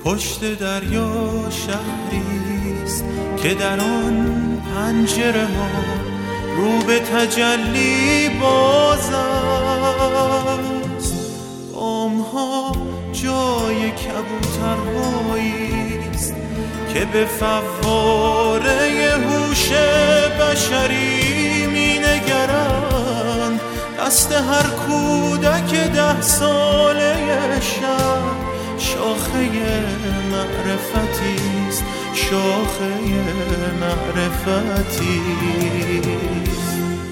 پشت دریا شهریست که در آن پنجره ها رو به تجلی باز است. بامها جای کبوترهاییست که به فواره هوش بشری می نگرند. دست هر کودک 10 ساله شهر شاخه معرفتیست، شاخه معرفتیست.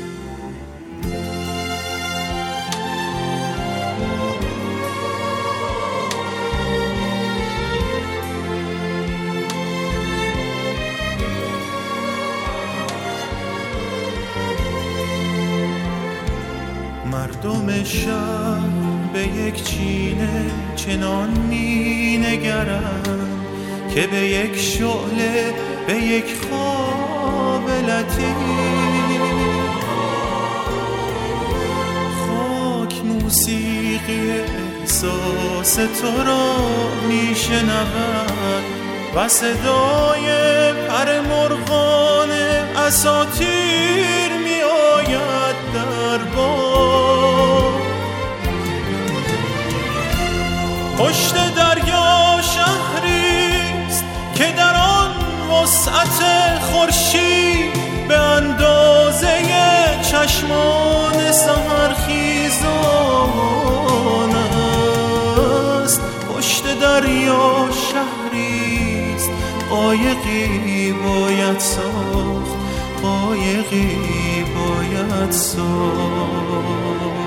مردم شهر به یک چینه چنان می نگرند که به یک شعله، به یک خواب لطیف. خاک موسیقی احساس تو را می شنود و صدای پر مرغان اساطیر می آید در باد. پشت دریا شهریست که در آن وسعت خورشید به اندازه چشمان سحرخیزان است. پشت دریا شهریست قایقی باید ساخت، قایقی باید ساخت.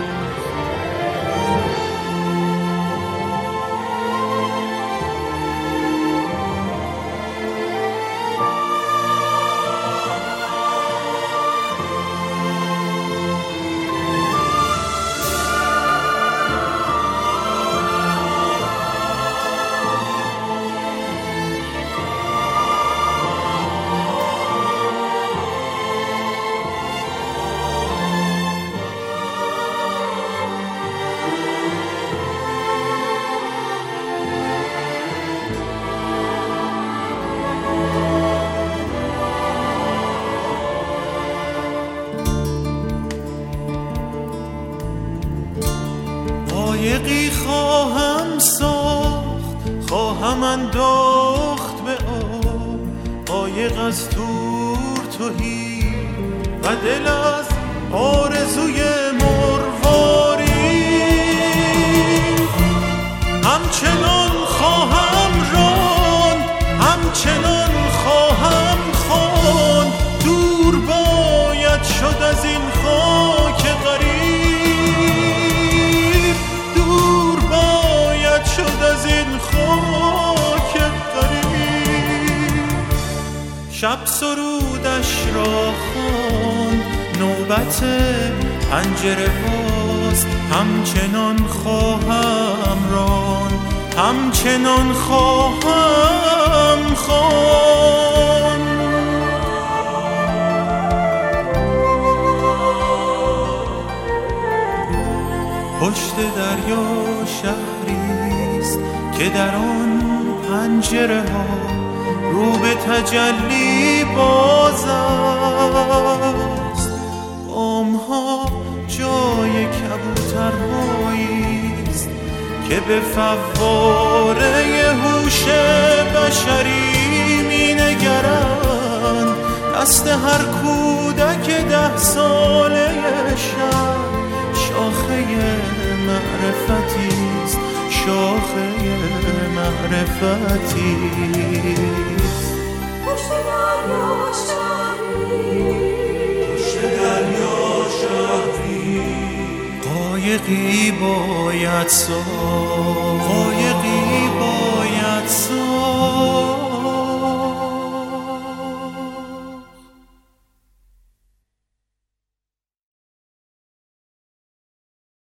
قایقی خواهم ساخت، خواهم انداخت به آب، قایق از دور تهی و دل از آرزوی مرواری. همچنان خواهم راند، همچنان خواهم خواند، دور باید شد از این خاک غریب، از این خاک غریب. شب سرودش را خواند، نوبت پنجره هاست. همچنان خواهم راند، همچنان خواهم خواند. پشت دریا شهریست که در آن پنجره ها رو به تجلی باز است. بامها جای کبوترهاییست که به فواره هوش بشری می نگرند. دست هر کودک 10 ساله شهر شاخه معرفتیست، شاخه معرفتیست. پشت دریا شهری، پشت دریا شهری، قایقی باید ساخت، قایقی باید ساخت.